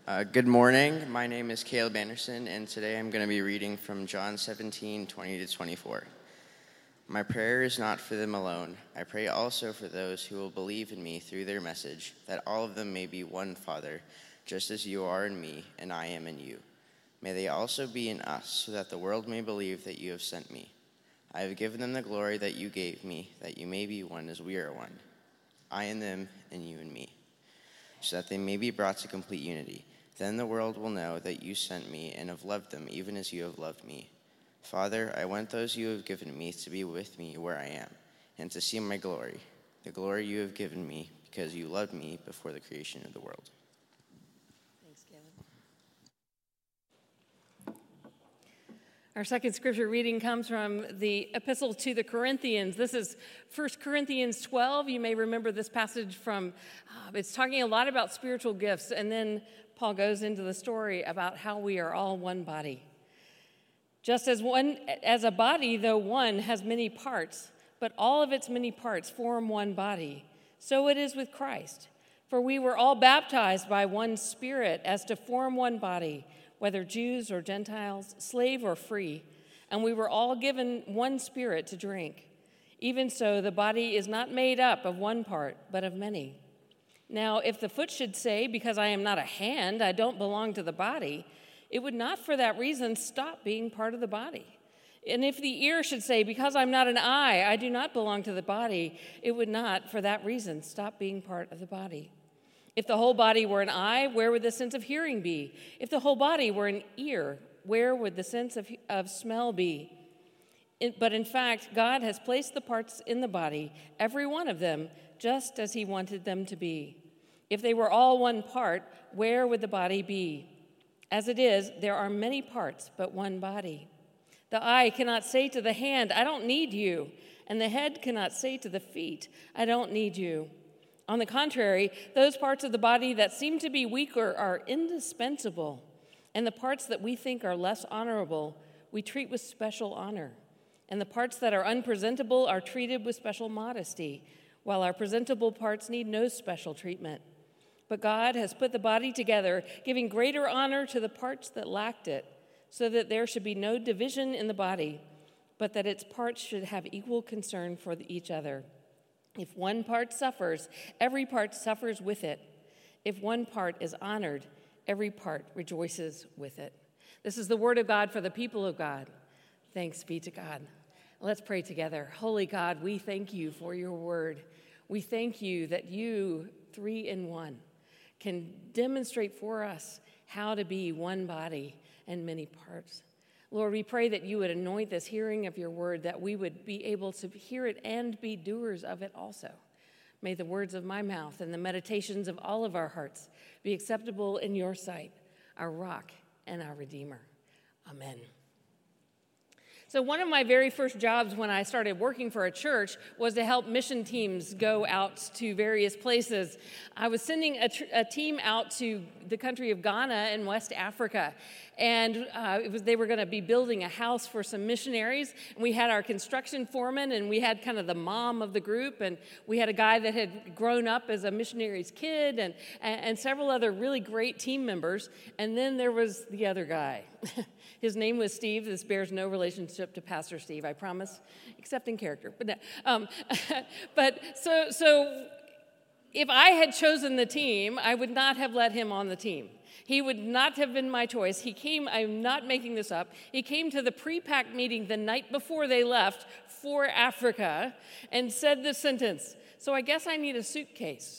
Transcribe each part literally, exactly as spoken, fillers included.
Uh, good morning. My name is Caleb Anderson, and today I'm going to be reading from John seventeen, twenty to twenty-four. My prayer is not for them alone. I pray also for those who will believe in me through their message, that all of them may be one, Father, just as you are in me and I am in you. May they also be in us, so that the world may believe that you have sent me. I have given them the glory that you gave me, that you may be one as we are one. I in them and you in me, so that they may be brought to complete unity. Then the world will know that you sent me and have loved them even as you have loved me. Father, I want those you have given me to be with me where I am, and to see my glory, the glory you have given me because you loved me before the creation of the world. Thanks, Caleb. Our second scripture reading comes from the Epistle to the Corinthians. This is First Corinthians twelve. You may remember this passage from, uh, it's talking a lot about spiritual gifts, and then Paul goes into the story about how we are all one body. Just as one, as a body, though one, has many parts, but all of its many parts form one body, so it is with Christ. For we were all baptized by one Spirit as to form one body, whether Jews or Gentiles, slave or free, and we were all given one Spirit to drink. Even so, the body is not made up of one part, but of many. Now, if the foot should say, because I am not a hand, I don't belong to the body, it would not for that reason stop being part of the body. And if the ear should say, because I'm not an eye, I do not belong to the body, it would not for that reason stop being part of the body. If the whole body were an eye, where would the sense of hearing be? If the whole body were an ear, where would the sense of, of smell be? It, but in fact, God has placed the parts in the body, every one of them, just as he wanted them to be. If they were all one part, where would the body be? As it is, there are many parts, but one body. The eye cannot say to the hand, I don't need you, and the head cannot say to the feet, I don't need you. On the contrary, those parts of the body that seem to be weaker are indispensable, and the parts that we think are less honorable, we treat with special honor. And the parts that are unpresentable are treated with special modesty, while our presentable parts need no special treatment. But God has put the body together, giving greater honor to the parts that lacked it, so that there should be no division in the body, but that its parts should have equal concern for each other. If one part suffers, every part suffers with it. If one part is honored, every part rejoices with it. This is the word of God for the people of God. Thanks be to God. Let's pray together. Holy God, we thank you for your word. We thank you that you, three in one, can demonstrate for us how to be one body and many parts. Lord, we pray that you would anoint this hearing of your word, that we would be able to hear it and be doers of it also. May the words of my mouth and the meditations of all of our hearts be acceptable in your sight, our rock and our redeemer. Amen. So one of my very first jobs when I started working for a church was to help mission teams go out to various places. I was sending a, tr- a team out to the country of Ghana in West Africa, and uh, it was, they were going to be building a house for some missionaries. And we had our construction foreman, and we had kind of the mom of the group, and we had a guy that had grown up as a missionary's kid, and, and, and several other really great team members. And then there was the other guy. His name was Steve. This bears no relationship to Pastor Steve, I promise, except in character. But, no, um, but so, so if I had chosen the team, I would not have let him on the team. He would not have been my choice. He came, I'm not making this up, he came to the pre-packed meeting the night before they left for Africa and said this sentence, so I guess I need a suitcase.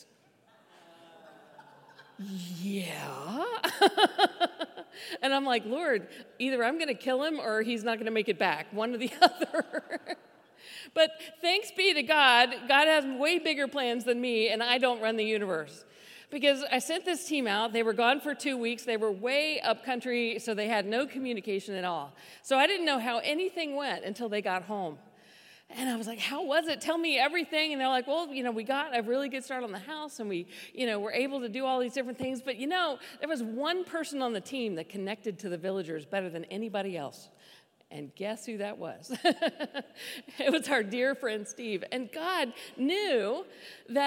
Yeah. And I'm like, Lord, either I'm going to kill him or he's not going to make it back, one or the other. But thanks be to God, God has way bigger plans than me, and I don't run the universe. Because I sent this team out, they were gone for two weeks, they were way up country, so they had no communication at all. So I didn't know how anything went until they got home. And I was like, how was it? Tell me everything. And they're like, well, you know, we got a really good start on the house, and we, you know, were able to do all these different things. But, you know, there was one person on the team that connected to the villagers better than anybody else. And guess who that was? It was our dear friend Steve. And God knew that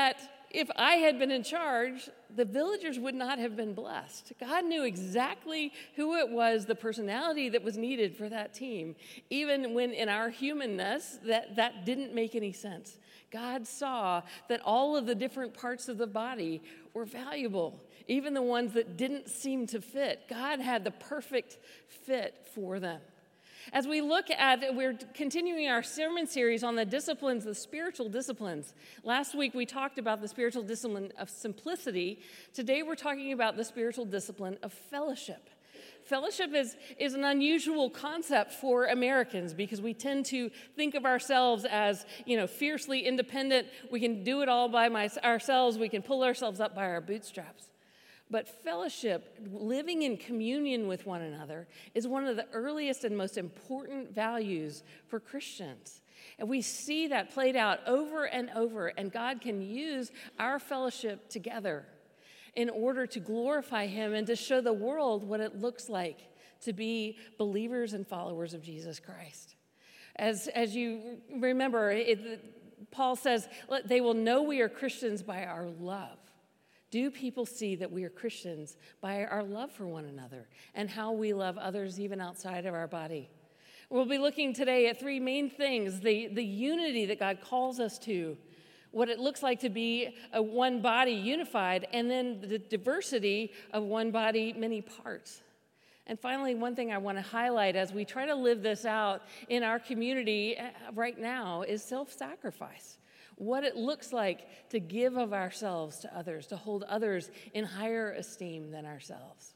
if I had been in charge, the villagers would not have been blessed. God knew exactly who it was, the personality that was needed for that team, even when in our humanness that, that didn't make any sense. God saw that all of the different parts of the body were valuable, even the ones that didn't seem to fit. God had the perfect fit for them. As we look at, we're continuing our sermon series on the disciplines, the spiritual disciplines. Last week we talked about the spiritual discipline of simplicity. Today we're talking about the spiritual discipline of fellowship. Fellowship is, is an unusual concept for Americans because we tend to think of ourselves as, you know, fiercely independent. We can do it all by my, ourselves. We can pull ourselves up by our bootstraps. But fellowship, living in communion with one another, is one of the earliest and most important values for Christians. And we see that played out over and over, and God can use our fellowship together in order to glorify him and to show the world what it looks like to be believers and followers of Jesus Christ. As, as you remember, it, Paul says, they will know we are Christians by our love. Do people see that we are Christians by our love for one another and how we love others even outside of our body? We'll be looking today at three main things: the, the unity that God calls us to, what it looks like to be a one body unified, and then the diversity of one body, many parts. And finally, one thing I want to highlight as we try to live this out in our community right now is self-sacrifice. What it looks like to give of ourselves to others, to hold others in higher esteem than ourselves.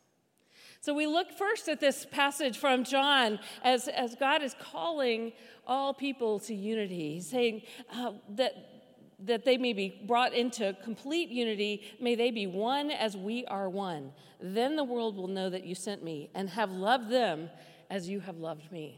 So we look first at this passage from John as, as God is calling all people to unity. He's saying uh, that, that they may be brought into complete unity. May they be one as we are one. Then the world will know that you sent me and have loved them as you have loved me.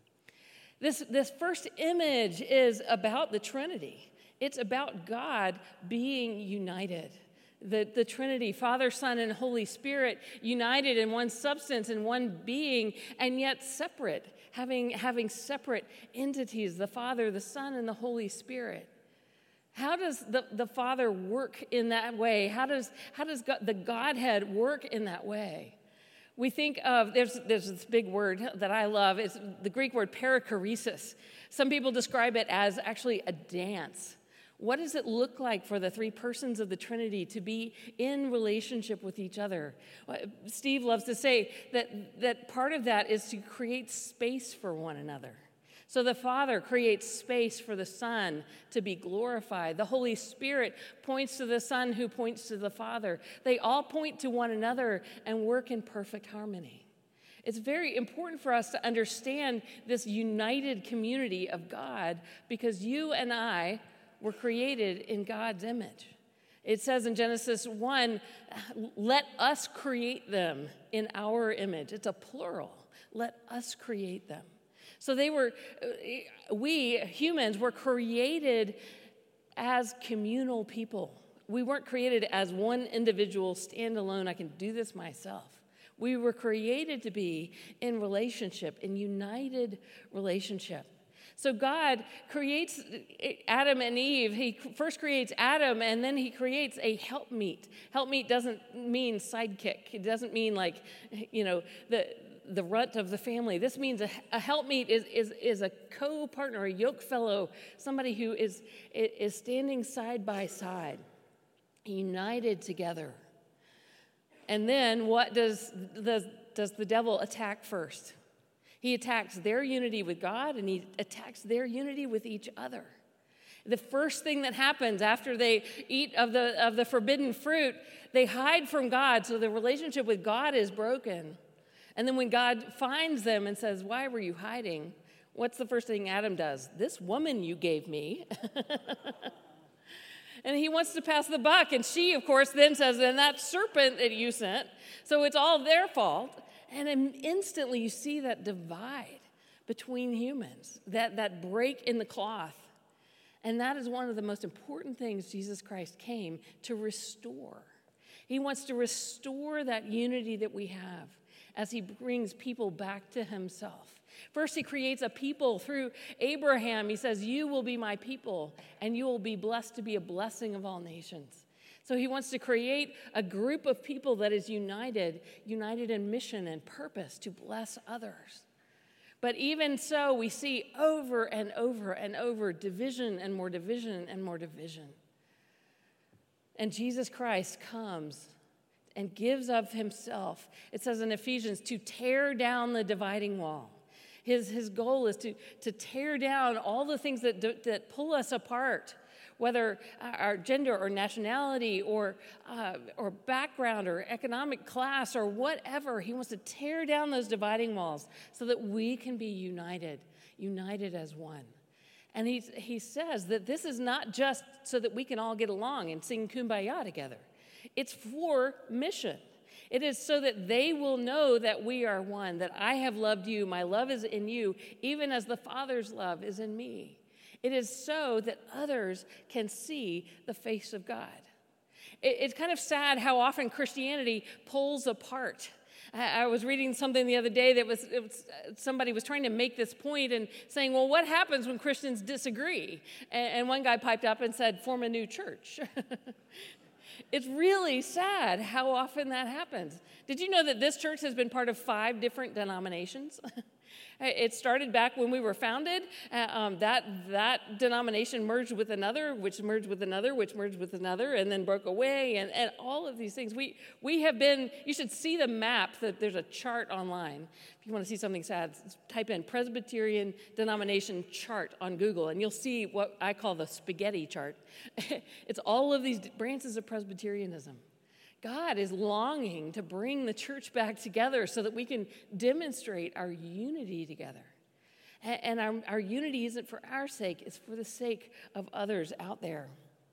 This, this first image is about the Trinity. It's about God being united. The, the Trinity, Father, Son, and Holy Spirit, united in one substance and one being, and yet separate, having, having separate entities, the Father, the Son, and the Holy Spirit. How does the, the Father work in that way? How does, how does God, the Godhead work in that way? We think of, there's, there's this big word that I love. It's the Greek word perichoresis. Some people describe it as actually a dance. What does it look like for the three persons of the Trinity to be in relationship with each other? Steve loves to say that, that part of that is to create space for one another. So the Father creates space for the Son to be glorified. The Holy Spirit points to the Son who points to the Father. They all point to one another and work in perfect harmony. It's very important for us to understand this united community of God because you and I were created in God's image. It says in Genesis one, let us create them in our image. It's a plural. Let us create them. So they were, we humans were created as communal people. We weren't created as one individual standalone, I can do this myself. We were created to be in relationship, in united relationship. So God creates Adam and Eve. He first creates Adam, and then he creates a helpmeet. Helpmeet doesn't mean sidekick. It doesn't mean like, you know, the the runt of the family. This means a, a helpmeet is, is, is a co-partner, a yoke fellow, somebody who is, is standing side by side, united together. And then what does the, does the devil attack first? He attacks their unity with God, and he attacks their unity with each other. The first thing that happens after they eat of the, of the forbidden fruit, they hide from God, so the relationship with God is broken. And then when God finds them and says, why were you hiding? What's the first thing Adam does? This woman you gave me. And he wants to pass the buck. And she, of course, then says, and that serpent that you sent. So it's all their fault. And instantly you see that divide between humans, that, that break in the cloth. And that is one of the most important things Jesus Christ came to restore. He wants to restore that unity that we have as he brings people back to himself. First, he creates a people through Abraham. He says, you will be my people, and you will be blessed to be a blessing of all nations. So he wants to create a group of people that is united, united in mission and purpose to bless others. But even so, we see over and over and over division and more division and more division. And Jesus Christ comes and gives of himself, it says in Ephesians, to tear down the dividing wall. His, his goal is to, to tear down all the things that, that pull us apart, whether our gender or nationality or, uh, or background or economic class or whatever. He wants to tear down those dividing walls so that we can be united, united as one. And he, he says that this is not just so that we can all get along and sing Kumbaya together. It's for mission. It is so that they will know that we are one, that I have loved you, my love is in you, even as the Father's love is in me. It is so that others can see the face of God. It, it's kind of sad how often Christianity pulls apart. I, I was reading something the other day that was, it was somebody was trying to make this point and saying, well, what happens when Christians disagree? And, and one guy piped up and said, form a new church. It's really sad how often that happens. Did you know that this church has been part of five different denominations? It started back when we were founded. Uh, um, that, that denomination merged with another, which merged with another, which merged with another, and then broke away, and, and all of these things. We, we have been, you should see the map, that there's a chart online. If you want to see something sad, type in Presbyterian denomination chart on Google, and you'll see what I call the spaghetti chart. It's all of these branches of Presbyterianism. God is longing to bring the church back together so that we can demonstrate our unity together. And our, our unity isn't for our sake, it's for the sake of others out there.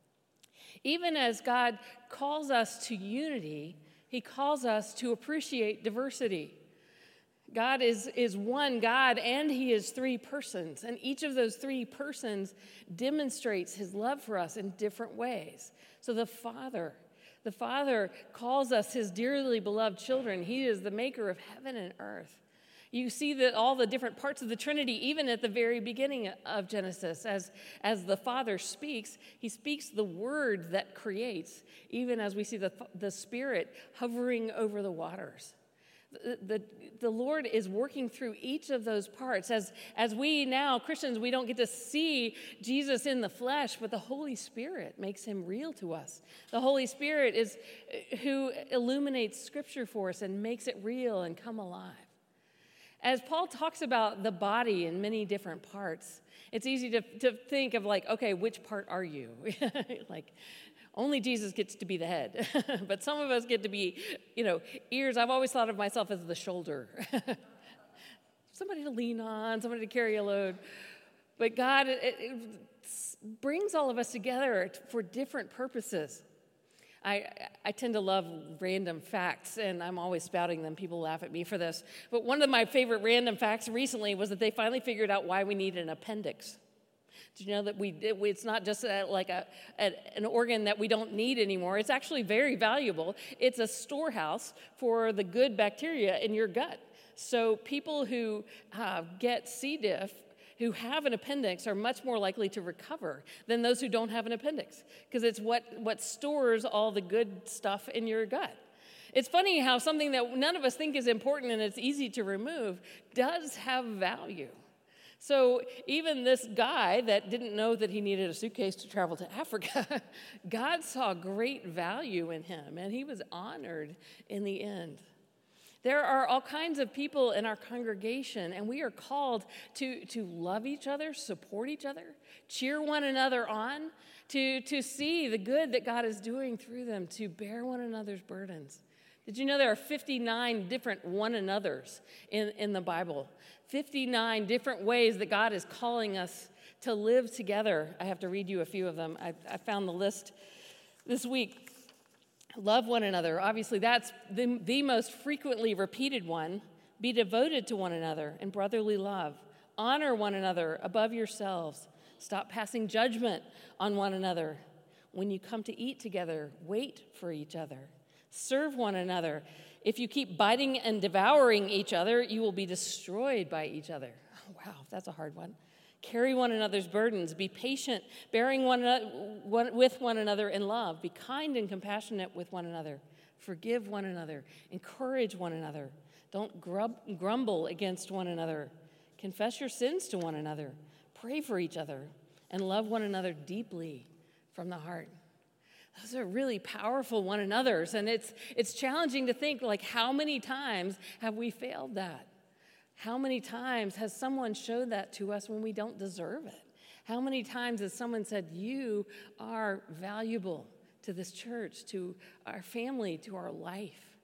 Even as God calls us to unity, he calls us to appreciate diversity. God is, is one God, and he is three persons. And each of those three persons demonstrates his love for us in different ways. So the Father, the Father calls us his dearly beloved children. He is the maker of heaven and earth. You see that all the different parts of the Trinity, even at the very beginning of Genesis, as, as the Father speaks, he speaks the word that creates, even as we see the, the Spirit hovering over the waters. The, the, the Lord is working through each of those parts. As, as we now, Christians, we don't get to see Jesus in the flesh, but the Holy Spirit makes him real to us. The Holy Spirit is who illuminates Scripture for us and makes it real and come alive. As Paul talks about the body in many different parts, it's easy to, to think of like, okay, which part are you? Like, only Jesus gets to be the head, but some of us get to be, you know, ears. I've always thought of myself as the shoulder. Somebody to lean on, somebody to carry a load. But God it, it brings all of us together for different purposes. I, I tend to love random facts, and I'm always spouting them. People laugh at me for this. But one of my favorite random facts recently was that they finally figured out why we need an appendix. Did you know that we, it's not just a, like a, a, an organ that we don't need anymore? It's actually very valuable. It's a storehouse for the good bacteria in your gut. So people who uh, get C. diff, who have an appendix, are much more likely to recover than those who don't have an appendix, because it's what, what stores all the good stuff in your gut. It's funny how something that none of us think is important and it's easy to remove does have value. So even this guy that didn't know that he needed a suitcase to travel to Africa, God saw great value in him, and he was honored in the end. There are all kinds of people in our congregation, and we are called to, to love each other, support each other, cheer one another on, to, to see the good that God is doing through them, to bear one another's burdens. Did you know there are fifty-nine different one another's in, in the Bible? fifty-nine different ways that God is calling us to live together. I have to read you a few of them. I, I found the list this week. Love one another. Obviously, that's the, the most frequently repeated one. Be devoted to one another in brotherly love. Honor one another above yourselves. Stop passing judgment on one another. When you come to eat together, wait for each other. Serve one another. If you keep biting and devouring each other, you will be destroyed by each other. Oh, wow, that's a hard one. Carry one another's burdens. Be patient, bearing one, one with one another in love. Be kind and compassionate with one another. Forgive one another. Encourage one another. Don't grub, grumble against one another. Confess your sins to one another. Pray for each other. And love one another deeply from the heart. Those are really powerful one another's. And it's, it's challenging to think, like, how many times have we failed that? How many times has someone showed that to us when we don't deserve it? How many times has someone said, you are valuable to this church, to our family, to our life?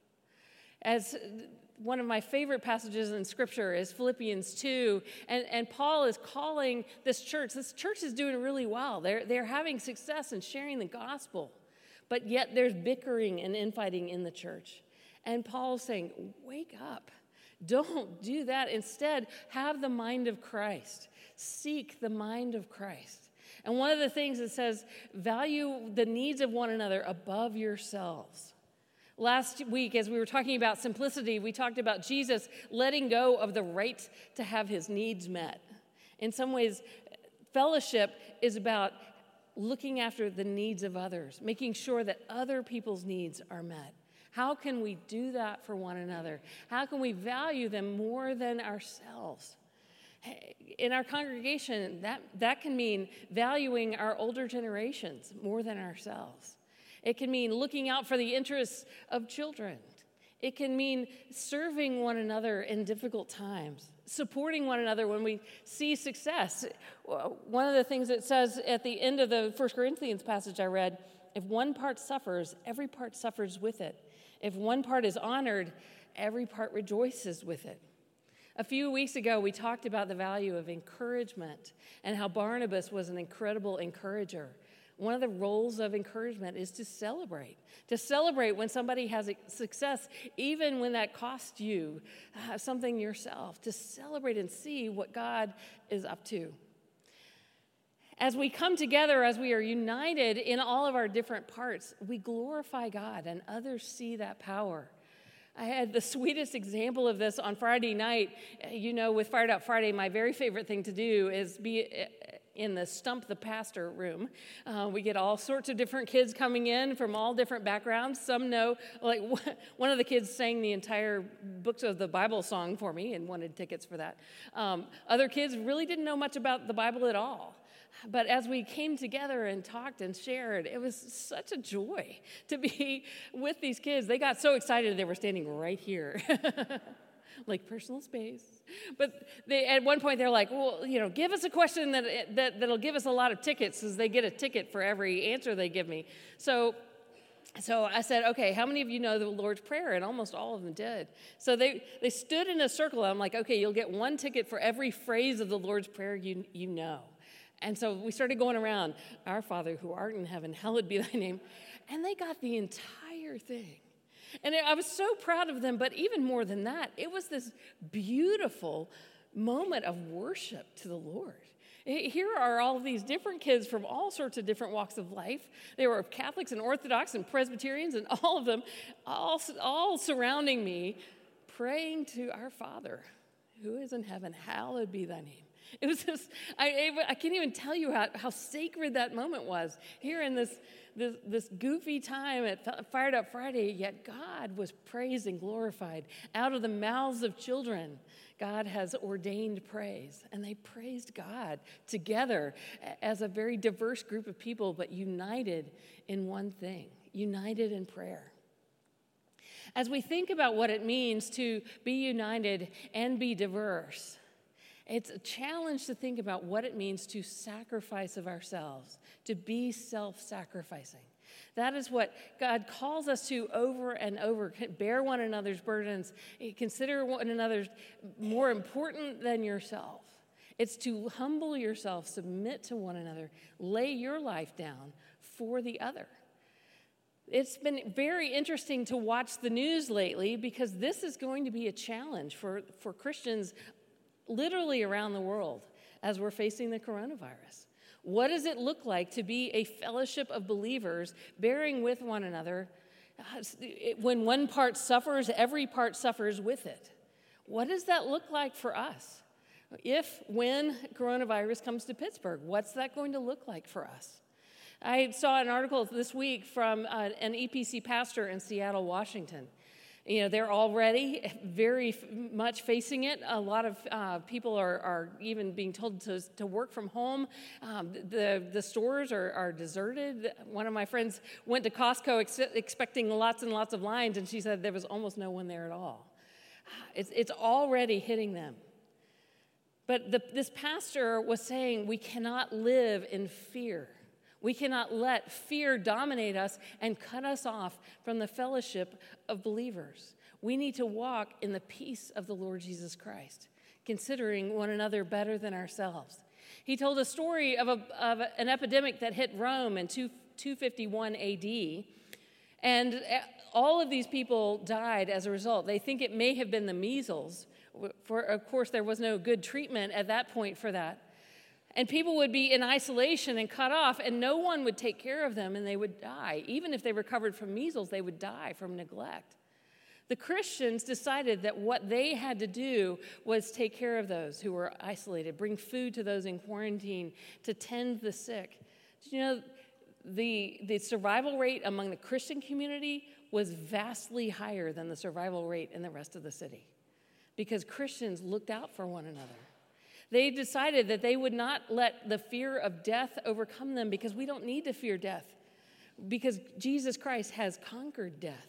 As one of my favorite passages in Scripture is Philippians two, and, and Paul is calling this church. This church is doing really well. They're, they're having success in sharing the gospel, but yet there's bickering and infighting in the church. And Paul's saying, wake up. Don't do that. Instead, have the mind of Christ. Seek the mind of Christ. And one of the things it says, value the needs of one another above yourselves. Last week, as we were talking about simplicity, we talked about Jesus letting go of the right to have his needs met. In some ways, fellowship is about looking after the needs of others, making sure that other people's needs are met. How can we do that for one another? How can we value them more than ourselves? In our congregation, that, that can mean valuing our older generations more than ourselves. It can mean looking out for the interests of children. It can mean serving one another in difficult times, supporting one another when we see success. One of the things it says at the end of the First Corinthians passage I read, if one part suffers, every part suffers with it. If one part is honored, every part rejoices with it. A few weeks ago, we talked about the value of encouragement and how Barnabas was an incredible encourager. One of the roles of encouragement is to celebrate, to celebrate when somebody has a success, even when that costs you uh, something yourself, to celebrate and see what God is up to. As we come together, as we are united in all of our different parts, we glorify God and others see that power. I had the sweetest example of this on Friday night. You know, with Fired Up Friday, my very favorite thing to do is be in the Stump the Pastor room. Uh, we get all sorts of different kids coming in from all different backgrounds. Some know, like one of the kids sang the entire books of the Bible song for me and wanted tickets for that. Um, other kids really didn't know much about the Bible at all. But as we came together and talked and shared, it was such a joy to be with these kids. They got so excited they were standing right here, like personal space. But they, at one point they're like, well, you know, give us a question that, that, that'll give us a lot of tickets, because they get a ticket for every answer they give me. So So I said, okay, how many of you know the Lord's Prayer? And almost all of them did. So they, they stood in a circle. I'm like, okay, you'll get one ticket for every phrase of the Lord's Prayer you, you know. And so we started going around, our Father who art in heaven, hallowed be thy name. And they got the entire thing. And I was so proud of them, but even more than that, it was this beautiful moment of worship to the Lord. Here are all these different kids from all sorts of different walks of life. They were Catholics and Orthodox and Presbyterians, and all of them, all, all surrounding me, praying to our Father who is in heaven, hallowed be thy name. It was just, I, I can't even tell you how, how sacred that moment was. Here in this, this, this goofy time at Fired Up Friday, yet God was praised and glorified. Out of the mouths of children, God has ordained praise. And they praised God together as a very diverse group of people, but united in one thing, united in prayer. As we think about what it means to be united and be diverse, it's a challenge to think about what it means to sacrifice of ourselves, to be self-sacrificing. That is what God calls us to over and over. Bear one another's burdens. Consider one another more important than yourself. It's to humble yourself, submit to one another, lay your life down for the other. It's been very interesting to watch the news lately, because this is going to be a challenge for, for Christians literally around the world as we're facing the coronavirus. What does it look like to be a fellowship of believers bearing with one another? When one part suffers, every part suffers with it. What does that look like for us? If, when coronavirus comes to Pittsburgh, what's that going to look like for us? I saw an article this week from uh, an E P C pastor in Seattle, Washington. You know, they're already very f- much facing it. A lot of uh, people are, are even being told to, to work from home. Um, the, the stores are, are deserted. One of my friends went to Costco ex- expecting lots and lots of lines, and she said there was almost no one there at all. It's, it's already hitting them. But the, this pastor was saying we cannot live in fear. We cannot let fear dominate us and cut us off from the fellowship of believers. We need to walk in the peace of the Lord Jesus Christ, considering one another better than ourselves. He told a story of, a, of an epidemic that hit Rome in two fifty-one A D, and all of these people died as a result. They think it may have been the measles. For, of course, there was no good treatment at that point for that. And people would be in isolation and cut off, and no one would take care of them, and they would die. Even if they recovered from measles, they would die from neglect. The Christians decided that what they had to do was take care of those who were isolated, bring food to those in quarantine, to tend the sick. Did you know the, the survival rate among the Christian community was vastly higher than the survival rate in the rest of the city? Because Christians looked out for one another. They decided that they would not let the fear of death overcome them, because we don't need to fear death, because Jesus Christ has conquered death.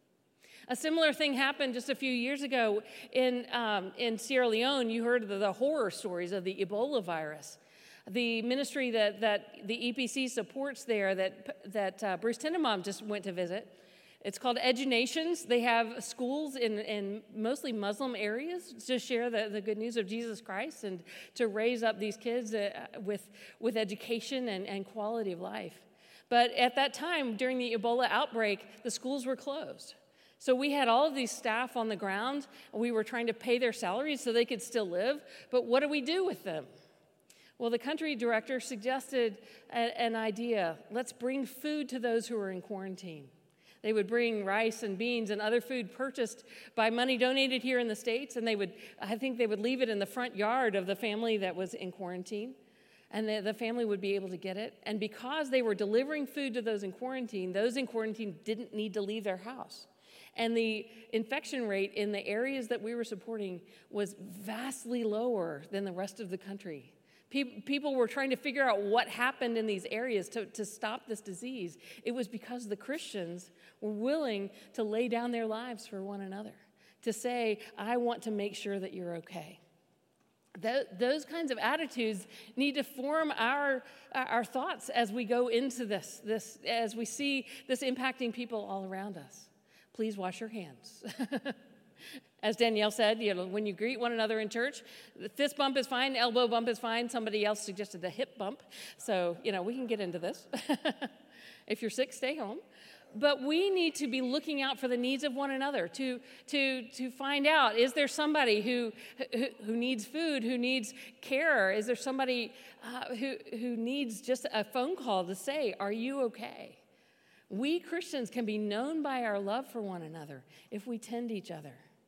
A similar thing happened just a few years ago in, um, in Sierra Leone. You heard of the horror stories of the Ebola virus. The ministry that, that the E P C supports there, that, that uh, Bruce Tindemom just went to visit, it's called EduNations. They have schools in, in mostly Muslim areas to share the, the good news of Jesus Christ and to raise up these kids uh, with, with education and, and quality of life. But at that time, during the Ebola outbreak, the schools were closed. So we had all of these staff on the ground. We were trying to pay their salaries so they could still live. But what do we do with them? Well, the country director suggested a, an idea. Let's bring food to those who are in quarantine. They would bring rice and beans and other food purchased by money donated here in the States, and they would, I think they would leave it in the front yard of the family that was in quarantine, and the, the family would be able to get it. And because they were delivering food to those in quarantine, those in quarantine didn't need to leave their house. And the infection rate in the areas that we were supporting was vastly lower than the rest of the country. People were trying to figure out what happened in these areas to, to stop this disease. It was because the Christians were willing to lay down their lives for one another, to say, I want to make sure that you're okay. That, those kinds of attitudes need to form our, our thoughts as we go into this, this, as we see this impacting people all around us. Please wash your hands. As Danielle said, you know, when you greet one another in church, the fist bump is fine, elbow bump is fine. Somebody else suggested the hip bump. So, you know, we can get into this. If you're sick, stay home. But we need to be looking out for the needs of one another, to, to, to find out, is there somebody who, who, who needs food, who needs care? Is there somebody uh, who, who needs just a phone call to say, are you okay? We Christians can be known by our love for one another if we tend each other.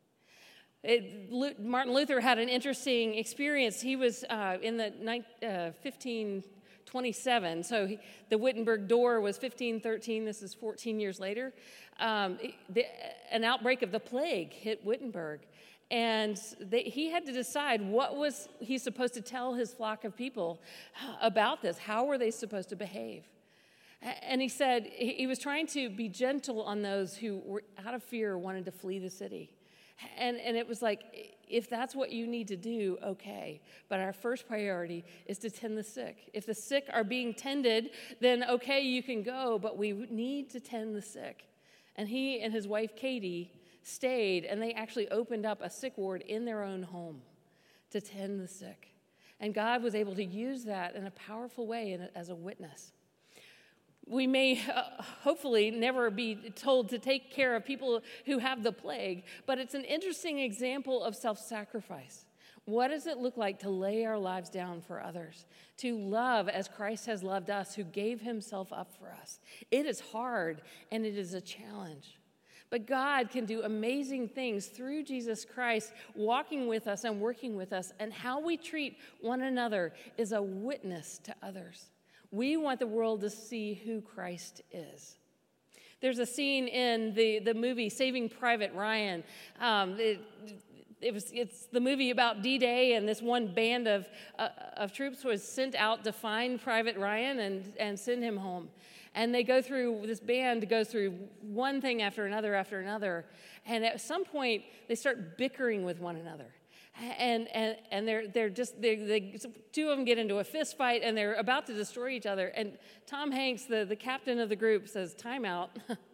It, Martin Luther had an interesting experience. He was uh, in the uh, fifteen twenty-seven, so he, the Wittenberg door was fifteen thirteen. This is fourteen years later. Um, the, an outbreak of the plague hit Wittenberg, and they, he had to decide what was he supposed to tell his flock of people about this. How were they supposed to behave? And he said he was trying to be gentle on those who were out of fear wanted to flee the city. And, and it was like, if that's what you need to do, okay. But our first priority is to tend the sick. If the sick are being tended, then okay, you can go, but we need to tend the sick. And he and his wife, Katie, stayed, and they actually opened up a sick ward in their own home to tend the sick. And God was able to use that in a powerful way as a witness. We may uh, hopefully never be told to take care of people who have the plague, but it's an interesting example of self-sacrifice. What does it look like to lay our lives down for others, to love as Christ has loved us, who gave himself up for us? It is hard, and it is a challenge. But God can do amazing things through Jesus Christ, walking with us and working with us. And how we treat one another is a witness to others. We want the world to see who Christ is. There's a scene in the, the movie Saving Private Ryan. Um, it, it was, it's the movie about D-Day, and this one band of, uh, of troops was sent out to find Private Ryan and, and send him home. And they go through, this band goes through one thing after another after another. And at some point, they start bickering with one another. And and and they're they're just they they two of them get into a fist fight, and they're about to destroy each other. And Tom Hanks, the, the captain of the group, says, "Time out.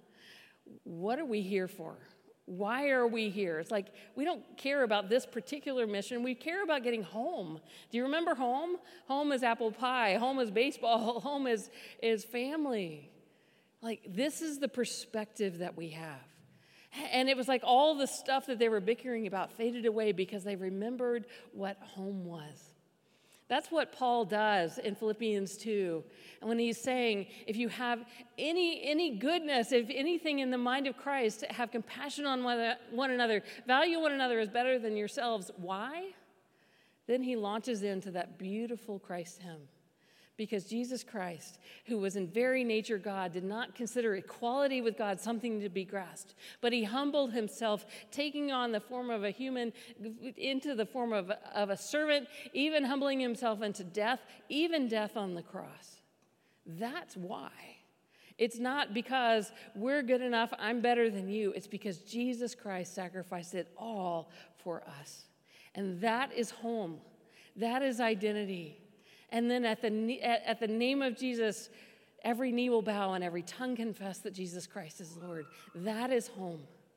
What are we here for? Why are we here?" It's like, we don't care about this particular mission. We care about getting home. Do you remember home? Home is apple pie. Home is baseball. Home is is family. Like, this is the perspective that we have. And it was like all the stuff that they were bickering about faded away because they remembered what home was. That's what Paul does in Philippians two. And when he's saying, if you have any, any goodness, if anything in the mind of Christ, have compassion on one, one another, value one another as better than yourselves. Why? Then he launches into that beautiful Christ hymn. Because Jesus Christ, who was in very nature God, did not consider equality with God something to be grasped, but he humbled himself, taking on the form of a human, into the form of, of a servant, even humbling himself unto death, even death on the cross. That's why. It's not because we're good enough, I'm better than you. It's because Jesus Christ sacrificed it all for us. And that is home. That is identity. And then at the, at the name of Jesus, every knee will bow and every tongue confess that Jesus Christ is Lord. That is home.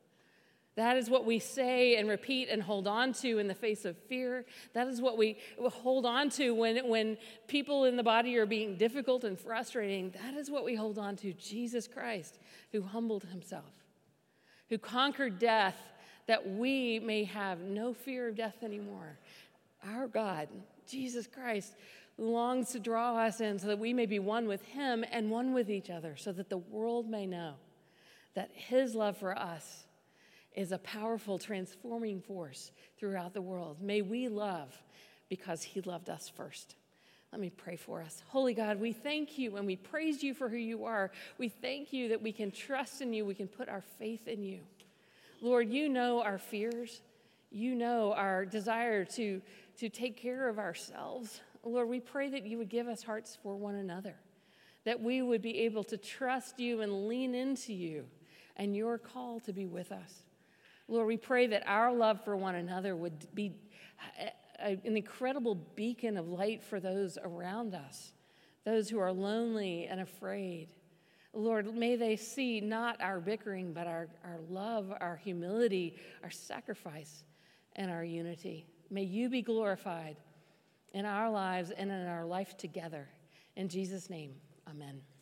That is what we say and repeat and hold on to in the face of fear. That is what we hold on to when, when people in the body are being difficult and frustrating. That is what we hold on to. Jesus Christ, who humbled himself, who conquered death, that we may have no fear of death anymore. Our God, Jesus Christ, longs to draw us in so that we may be one with him and one with each other, so that the world may know that his love for us is a powerful transforming force throughout the world. May we love because he loved us first. Let me pray for us. Holy God, we thank you and we praise you for who you are. We thank you that we can trust in you. We can put our faith in you. Lord, you know our fears. You know our desire to, to take care of ourselves. Lord, we pray that you would give us hearts for one another, that we would be able to trust you and lean into you and your call to be with us. Lord, we pray that our love for one another would be an incredible beacon of light for those around us, those who are lonely and afraid. Lord, may they see not our bickering, but our, our love, our humility, our sacrifice, and our unity. May you be glorified in our lives and in our life together. In Jesus' name, amen.